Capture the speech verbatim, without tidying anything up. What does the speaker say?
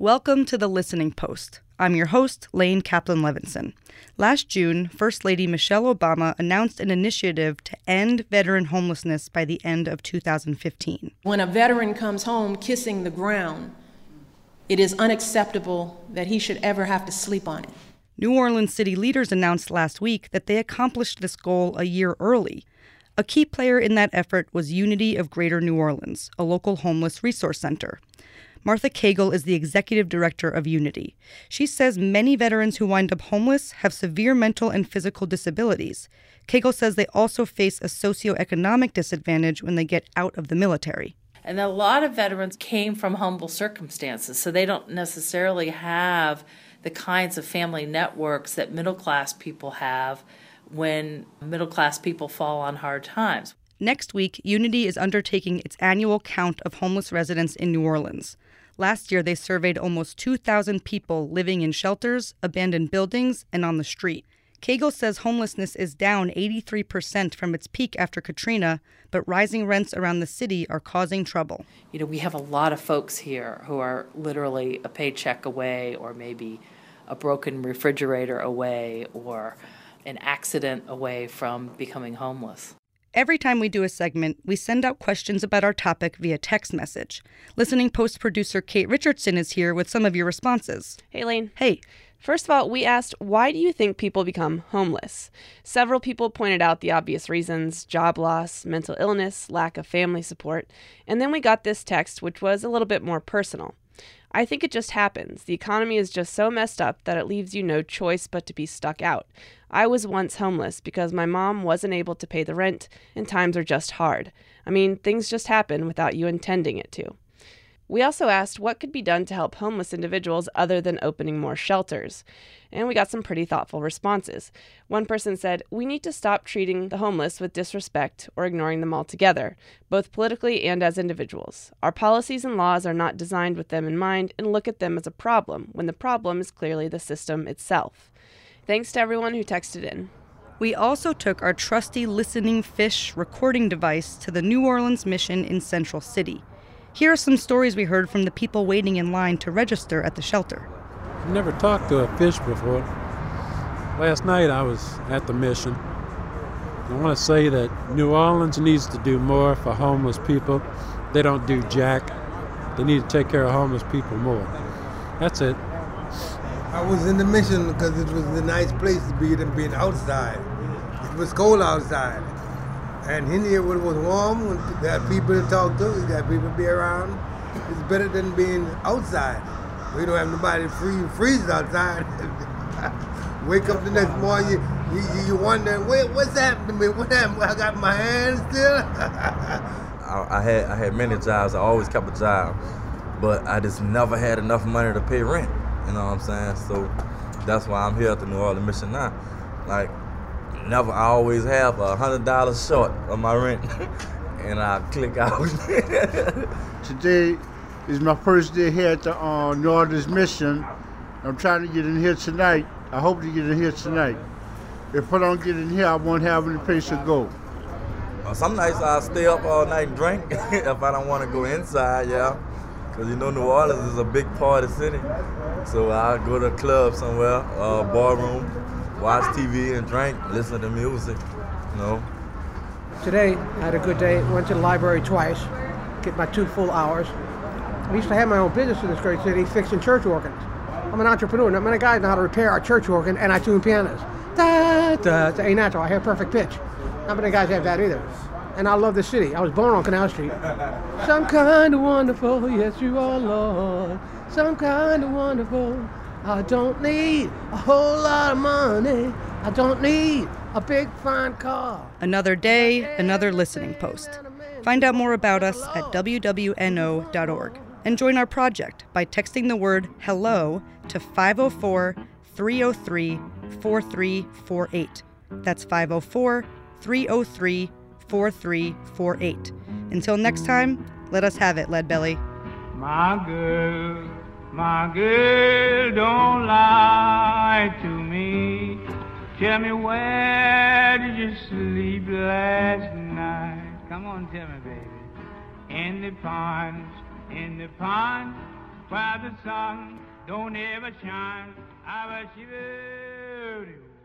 Welcome to The Listening Post. I'm your host, Lane Kaplan-Levinson. Last June, First Lady Michelle Obama announced an initiative to end veteran homelessness by the end of two thousand fifteen. When a veteran comes home kissing the ground, it is unacceptable that he should ever have to sleep on it. New Orleans city leaders announced last week that they accomplished this goal a year early. A key player in that effort was Unity of Greater New Orleans, a local homeless resource center. Martha Cagle is the executive director of Unity. She says many veterans who wind up homeless have severe mental and physical disabilities. Cagle says they also face a socioeconomic disadvantage when they get out of the military. And a lot of veterans came from humble circumstances, so they don't necessarily have the kinds of family networks that middle-class people have when middle-class people fall on hard times. Next week, Unity is undertaking its annual count of homeless residents in New Orleans. Last year, they surveyed almost two thousand people living in shelters, abandoned buildings, and on the street. Cagle says homelessness is down eighty-three percent from its peak after Katrina, but rising rents around the city are causing trouble. You know, we have a lot of folks here who are literally a paycheck away, or maybe a broken refrigerator away, or an accident away from becoming homeless. Every time we do a segment, we send out questions about our topic via text message. Listening Post producer Kate Richardson is here with some of your responses. Hey, Lane. Hey. First of all, we asked, why do you think people become homeless? Several people pointed out the obvious reasons: job loss, mental illness, lack of family support. And then we got this text, which was a little bit more personal. I think it just happens. The economy is just so messed up that it leaves you no choice but to be stuck out. I was once homeless because my mom wasn't able to pay the rent, and times are just hard. I mean, things just happen without you intending it to. We also asked what could be done to help homeless individuals other than opening more shelters. And we got some pretty thoughtful responses. One person said, we need to stop treating the homeless with disrespect or ignoring them altogether, both politically and as individuals. Our policies and laws are not designed with them in mind and look at them as a problem, when the problem is clearly the system itself. Thanks to everyone who texted in. We also took our trusty Listening Fish recording device to the New Orleans Mission in Central City. Here are some stories we heard from the people waiting in line to register at the shelter. I've never talked to a fish before. Last night I was at the mission. I want to say that New Orleans needs to do more for homeless people. They don't do jack. They need to take care of homeless people more. That's it. I was in the mission because it was a nice place to be, than being outside. It was cold outside. And in here, when it was warm, when you got people to talk to, you got people to be around, it's better than being outside. We don't have nobody free freeze outside. Wake up the next morning, you, you, you wonder, Wait, what's happened to me? What happened? I got my hands still? I, I had I had many jobs. I always kept a job, but I just never had enough money to pay rent. You know what I'm saying? So that's why I'm here at the New Orleans Mission now. Like, never, I always have a hundred dollars short of my rent, and I click out. Today is my first day here at the uh, New Orleans Mission. I'm trying to get in here tonight. I hope to get in here tonight. If I don't get in here, I won't have any place to go. Well, some nights I'll stay up all night and drink if I don't want to go inside, yeah. Because you know New Orleans is a big party city. So I'll go to a club somewhere, uh, bar room, watch T V and drink, listen to music, you know. Today, I had a good day. Went to the library twice, get my two full hours. I used to have my own business in this great city, fixing church organs. I'm an entrepreneur. I'm a guy who knows how to repair a church organ, and I tune pianos. Da, da, da, ain't natural. I have perfect pitch. Not many guys have that either. And I love the city. I was born on Canal Street. Some kind of wonderful, yes you are, Lord. Some kind of wonderful. I don't need a whole lot of money. I don't need a big fine car. Another day, another listening post. Find out more about us at w w n o dot org and join our project by texting the word hello to five oh four, three oh three, four three four eight. That's five oh four, three oh three, four three four eight. Until next time, let us have it, Leadbelly. My girl, my girl, don't lie to me. Tell me, where did you sleep last night? Come on, tell me, baby. In the pond, in the pond, where the sun don't ever shine. I wish you would.